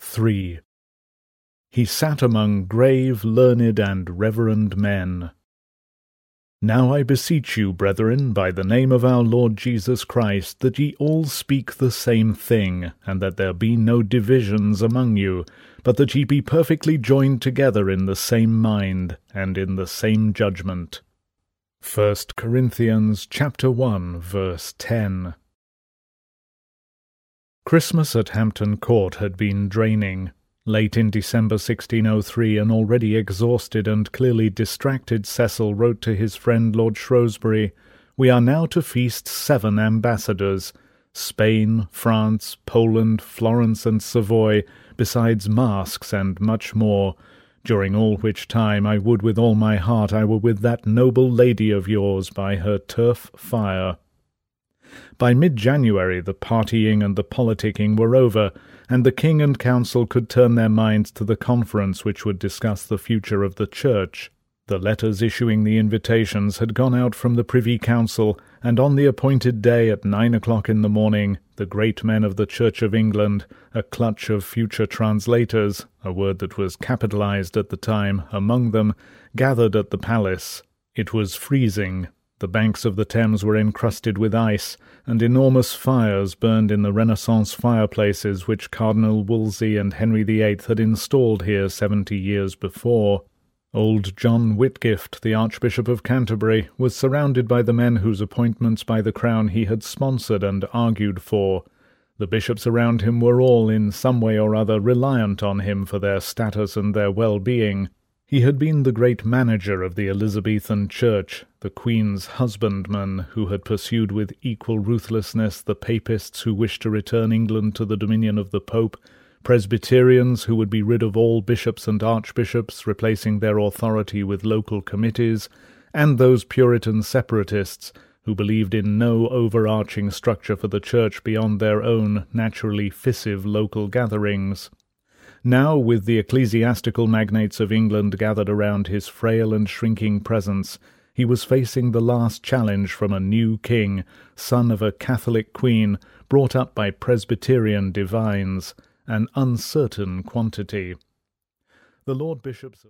3. He sat among grave, learned, and reverend men. Now I beseech you, brethren, by the name of our Lord Jesus Christ, that ye all speak the same thing, and that there be no divisions among you, but that ye be perfectly joined together in the same mind, and in the same judgment. 1 Corinthians chapter 1, verse 10. Christmas at Hampton Court had been draining. Late in December 1603, an already exhausted and clearly distracted Cecil wrote to his friend Lord Shrewsbury, "We are now to feast 7 ambassadors, Spain, France, Poland, Florence, and Savoy, besides masks and much more, during all which time I would with all my heart I were with that noble lady of yours by her turf fire." By mid-January the partying and the politicking were over, and the King and Council could turn their minds to the conference which would discuss the future of the Church. The letters issuing the invitations had gone out from the Privy Council, and on the appointed day at 9 o'clock in the morning, the great men of the Church of England, a clutch of future translators, a word that was capitalized at the time, among them, gathered at the palace. It was freezing. The banks of the Thames were encrusted with ice, and enormous fires burned in the Renaissance fireplaces which Cardinal Wolsey and Henry VIII had installed here 70 years before. Old John Whitgift, the Archbishop of Canterbury, was surrounded by the men whose appointments by the Crown he had sponsored and argued for. The bishops around him were all, in some way or other, reliant on him for their status and their well-being. He had been the great manager of the Elizabethan Church, the Queen's husbandman, who had pursued with equal ruthlessness the Papists who wished to return England to the dominion of the Pope, Presbyterians who would be rid of all bishops and archbishops, replacing their authority with local committees, and those Puritan separatists who believed in no overarching structure for the Church beyond their own naturally fissive local gatherings. Now, with the ecclesiastical magnates of England gathered around his frail and shrinking presence, he was facing the last challenge from a new king, son of a Catholic queen, brought up by Presbyterian divines, an uncertain quantity. The Lord Bishops